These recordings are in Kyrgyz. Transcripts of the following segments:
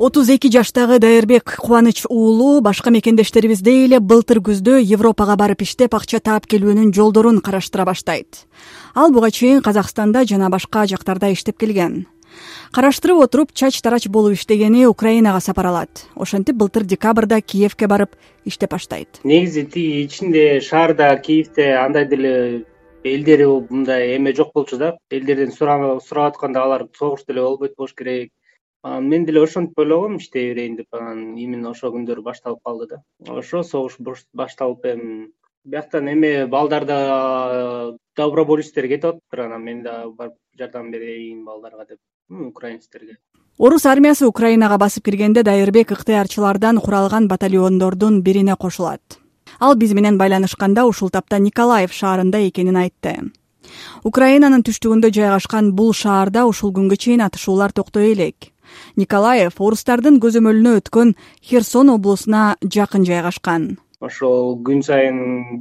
32 жаштагы Дайырбек Кубаныч уулу башка мекендештерибиздей эле былтыр күздө Европага барып иштеп акча таап келүүнүн жолдорун караштыра баштайт. Ал буга чейин Казакстанда жана башка жактарда иштеп келген. Караштырып отуруп чач-тарач болуп иштегени Украинага сапар алат. Ошентип былтыр декабрда Киевке барып иштеп баштайт. Негизи тиги ичинде шаарда Киевте андай деле элдери мындай эме жок болчу да. Элдерден сурап атканда алар согуш деле болбойт болуш керек. Мен деле ошентип ойлогом иштей берейин деп, именно ошол күндөр башталып калды да. Ошо согуш башталып бияктан эме балдарда доброволецтер кетип атыптыр, мен да барып жардам берейин балдарга деп, украинецтерге. Орус армиясы Украинага басып киргенде Дайырбек ыктыярчылардан куралган батальондордун бирине кошулат. Ал биз менен байланышканда ушул тапта Николаев шаарында экенин айтты. Украинанын түштүгүндө жайгашкан бул шаарда ушул күнгө чейин атышуулар токтой элек. Николаев орустардын көзөмөлүнө өткөн Херсон облусуна жакын жайгашкан. Ошол күн сайын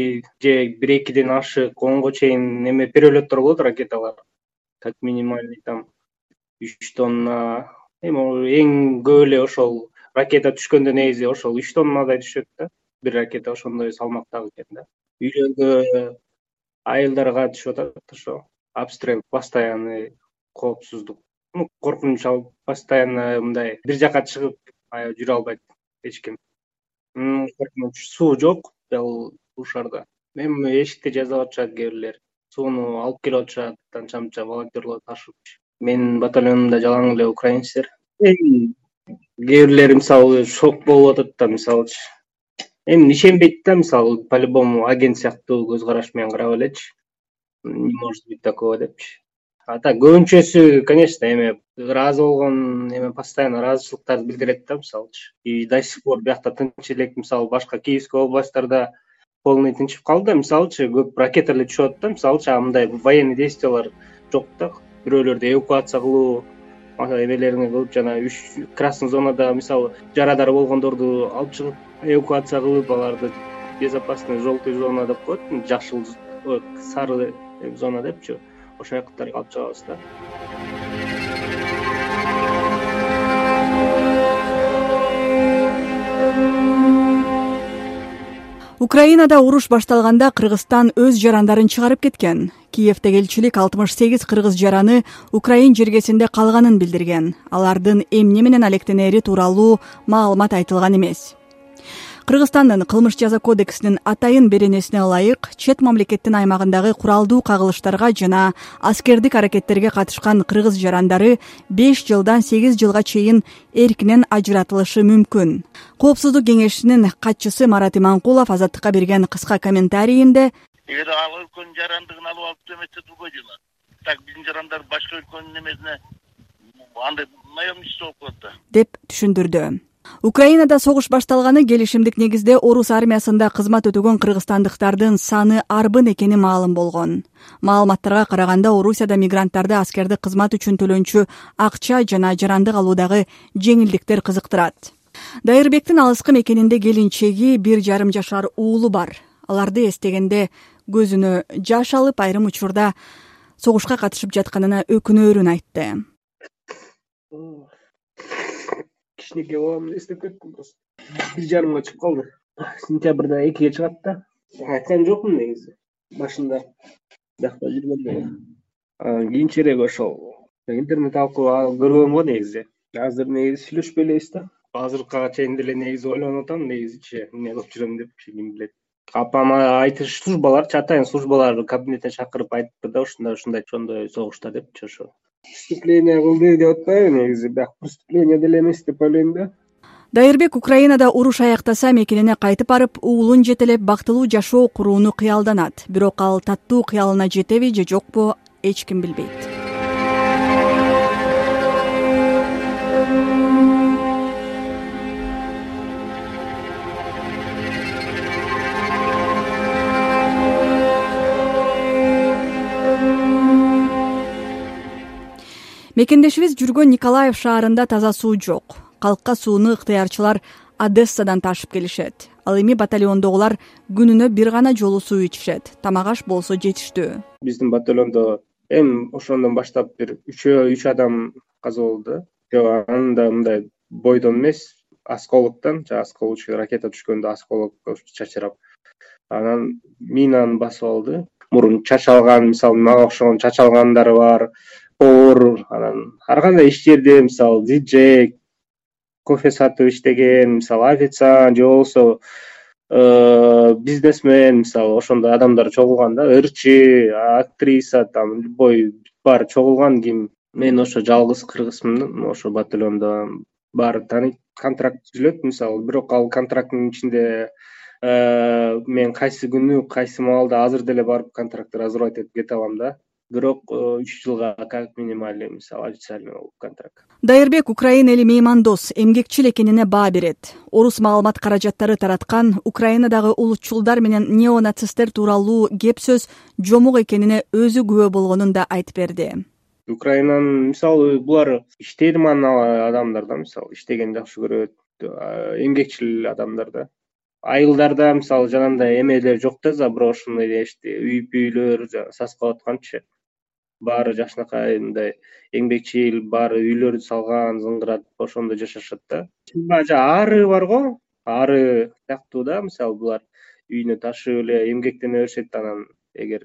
1-2ден ашык 10го чейин эме перелеттер болот, ракеталар. Как минимальный там 3 тонна. Эң көп эле ошол ракета түшкөндө негизи ошол 3 тоннадай түшөт да. Бир ракета ошондой салмактагы экен да. Үйлөргө, айылдарга түшүп атат ошо. Обстрел постоянный, коопсуздук. Коркунуч алып постоянно мындай бир жака чыгып жүрө албайт эч ким. Коркунуч, суу жок бул шаарда. Мен эшикте жазып атышат кээ бирлер. Сууну алып келип атышат, анча-мынча волонтерлор ташып. Менин батальонумда жалаң эле украинецтер. Кээ бирлери мисалы шок болуп атат да, мисалычы. Ишенбейт да, мисалы по-любому агент сыяктуу көз караш менен карап элечи. Не может быть такого депчи. Так көбүнчөсү, конечно, ыраазы болгон, постоянно ыраазычылыктарды билдирет да, мисалычы. И до сих пор биякта тынч элек, мисалы башка Киевский областтарда полный тынчып калды, мисалычы көп ракеталар түшүп атат да, мисалычы мындай военный действиялар жок да. Бирөөлөрдү эвакуация кылуу, эмелерине кылып, жана 3 красный зонада мисалы жарадар болгондорду алып чыгып эвакуация кылып, аларды безопасный желтый зона деп коет, жашыл, сары зона депчи. Ошол жактарга алып чыгабыз да. Украинада уруш башталганда Кыргызстан өз жарандарын чыгарып кеткен. Киевдеги элчилик 68 кыргыз жараны Украин жергесинде калганын билдирген. Алардын эмне менен алектенери тууралуу маалымат айтылган эмес. Кыргызстандын кылмыш жаза кодексинин атайын беренесине ылайык, чет мамлекеттин аймагындагы куралдуу кагылыштарга жана аскердик аракеттерге катышкан кыргыз жарандары 5 жылдан 8 жылга чейин эркинен ажыратылышы мүмкүн. Коопсуздук кеңешинин катчысы Марат Иманкулов Азаттыкка берген кыска комментарийинде: эгер ал өлкөнүн жарандыгын алып эмесе турбой жүрөт. Так биздин жарандар башка өлкөнүн эмесине андай наемничество болуп калат да, деп түшүндүрдү. Украинада согуш башталганы келишимдик негизде орус армиясында кызмат өтөгөн кыргызстандыктардын саны арбын экени маалым болгон. Маалыматтарга караганда Орусияда мигранттарды аскердик кызмат үчүн төлөнчү акча жана жарандык алуудагы жеңилдиктер кызыктырат. Дайырбектин алыскы мекенинде келинчеги 1,5 жашар уулу бар. Аларды эстегенде көзүнө жаш алып, айрым учурда согушка катышып жатканына өкүнөөрүн айтты. Кичинекей баламды эстеп кеттим. 1,5 чыгып калды. Сентябрда 2ге чыгат да. Айткан жокмун негизи башында. Биякта жүргөндө. Кийинчерээк ошол интернет аркылуу көргөм го негизи. Азыр негизи сүйлөшпөй элебиз да. Азыркыга чейин деле негизи ойлонуп атам, негизичи эмне кылып жүрөм деп, ким билет. Апама айтыш службалар, атайын службалар кабинетине чакырып айтыпты да, ошондой согушта депчи ошо. Преступление кылды деп атпайбы негизи, бирок преступление деле эмес деп ойлойм да. Дайырбек Украинада уруш аяктаса мекенине кайтып барып, уулун жетелеп бактылуу жашоо курууну кыялданат. Бирок ал таттуу кыялына жетеби же жокпу, эч ким билбейт. Мекендешибиз жүргөн Николаев шаарында таза суу жок. Калкка сууну ыктыярчылар Одессадан ташып келишет. Ал эми батальондогулар күнүнө бир гана жолу суу ичишет. Тамак аш болсо жетиштүү. Биздин батальондо ошондон баштап бир 3 адам каза болду. Анын да мындай бойдон эмес, осколоктон, осколочный ракета түшкөндө осколок чачырап, анан минаны басып алды. Мурун чачалган, мисалы мага окшогон чачалгандары бар, повар, анан ар кандай иш жерде, мисалы диджей, кофе сатып иштеген, мисалы официант же болбосо бизнесмен, мисалы ошондой адамдар чогулган да, ырчы, актриса, там любой баары чогулган ким. Мен ошо жалгыз кыргызмын, ошо батальондо баары тааныйт. Контракт түзүлөт, мисалы, бирок ал контракттын ичинде мен кайсы күнү, кайсы маалда азыр деле барып контрактты разрывать этип кете алам да. Бирок 3 жылга как минимальный, мисалы, официальный контракт. Дайырбек Украина эли меймандос, эмгекчил экенине баа берет. Орус маалымат каражаттары тараткан Украинадагы улутчулдар менен неонацисттер тууралуу кеп сөз жомук экенине өзү күбө болгонун да айтып берди. Украинанын, мисалы, булар иштейдиман адамдар да, мисалы, иштеген жакшы көрөт, эмгекчил адамдар да. Айылдарда, мисалы, жанагындай эмелер жок да, бирок ушундай дешти, үй-бүйлөр саскап атканчы. Баары жакшынакай мындай эмгекчил, баары үйлөрдү салган, зыңгырат, ошондо жашашат да. Ары барго, ары сыяктуу да, мисалы, булар үйүнө ташып эле эмгектене беришет, анан эгер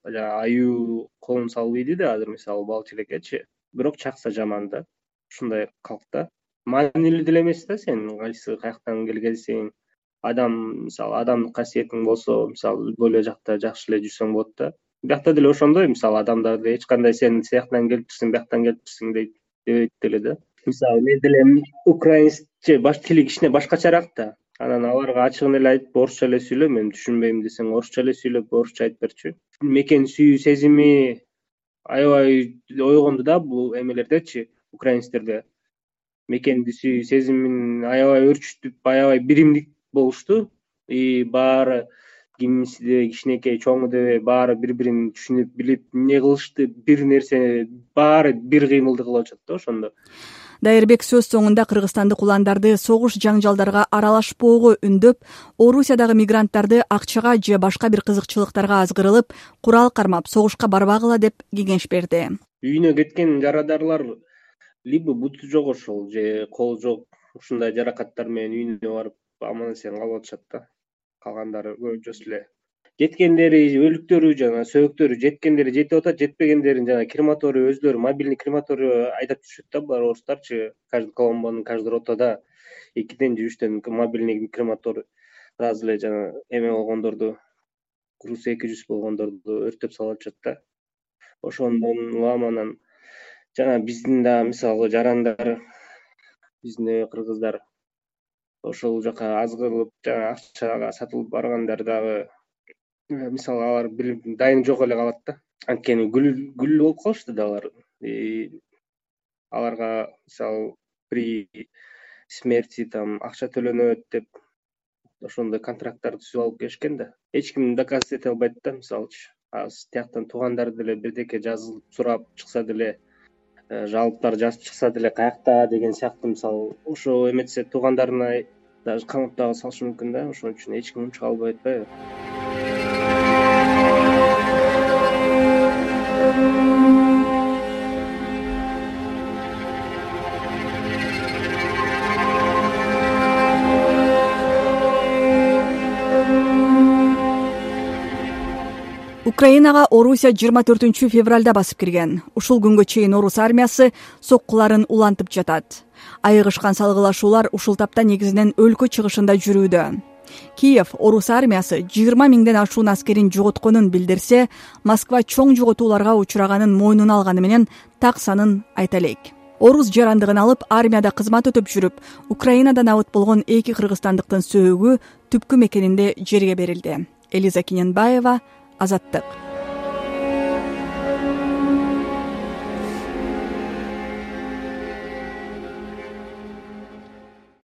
аюу колун салбайды да, азыр мисалы бал челекечи, бирок чакса жаман да. Ушундай калк да. Маанилүү деле эмес да, сен кайсы каяктан келгенсиң, адам, мисалы, адамдын касиетиң болсо, мисалы, любой жакта жакшы эле жүрсөң болот да. Биякта деле ошондой, мисалы, адамдарды эч кандай сен сыяктан келиптирсиң, бияктан келиптирсиң дебейт деле да. Мисалы, мен деле украинский баш тили кичине башкачараак да. Анан аларга ачыгын эле айтып, орусча эле сүйлө, мен түшүнбөйм десең, орусча эле сүйлөп, орусча айтып берчү. Мекен сүйүү сезими аябай ойгонду да бул эмелердечи, украинецтерде. Мекенди сүйүү сезимин аябай өрчүтүп, аябай биримдик болушту. Баары кимиси дебей, кичинекей, чоңу дебей, баары бири-бирин түшүнүп, билип, эмне кылышты, бир нерсе, баары бир кыймылды кылып атышат да ошондо. Дайырбек сөз соңунда кыргызстандык уландарды согуш жаңжалдарга аралашпоого үндөп, Орусиядагы мигранттарды акчага же башка бир кызыкчылыктарга азгырылып, курал кармап согушка барбагыла деп кеңеш берди. Үйүнө кеткен жарадарлар либо буту жок ошол же кол жок, ушундай жаракаттар менен үйүнө барып аман-эсен калып атышат да. Калгандары көбүнчөсү эле жеткендери, өлүктөрү жана сөөктөрү жеткендери жетип атат, жетпегендерин жана крематорий өзлөрү мобильный крематорий айдап жүрүшөт да, булар орустарчы. Каждый коломбонун, каждый ротада 2-ден же 3-тен мобильный крематорий сразу эле жана эме болгондорду, груз 200 болгондорду өртөп салып атышат да. Ошондон уламанан жана биздин да мисалы жарандар, биздин кыргыздар ошол жака азгырылып, жана акчага сатылып баргандар дагы, мисалы, алар дайын жок эле калат да. Анткени гүл болуп калышты да алар. Аларга мисалы при смерти там акча төлөнөт деп ошондой контракттарды түзүп алып келишкен да. Эч ким доказать эте албайт да, мисалычы. Аз тияктан туугандар деле бирдеке жазылып сурап чыкса деле, жалыптар жазып чыкса деле каякта деген сыяктуу, мисалы, ошо эметсе туугандарына даже камаптагы салышы мүмкүн да. Ошон үчүн эч ким унча албай атпайбы. Украинага Орусия 24 февралда басып кирген. Ушул күнгө чейин орус армиясы соккуларын улантып жатат. Айыгышкан салгылашуулар ушул тапта негизинен өлкө чыгышында жүрүүдө. Киев орус армиясы 20 000ден ашуун аскерин жоготконун билдирсе, Москва чоң жоготууларга учураганын мойнуна алганы менен так санын айта элек. Орус жарандыгын алып армияда кызмат өтүп жүрүп, Украинадан абыт болгон 2 кыргызстандыктын сөөгү түпкү мекенинде жерге берилди. Элиза Киненбаева, Азаттык.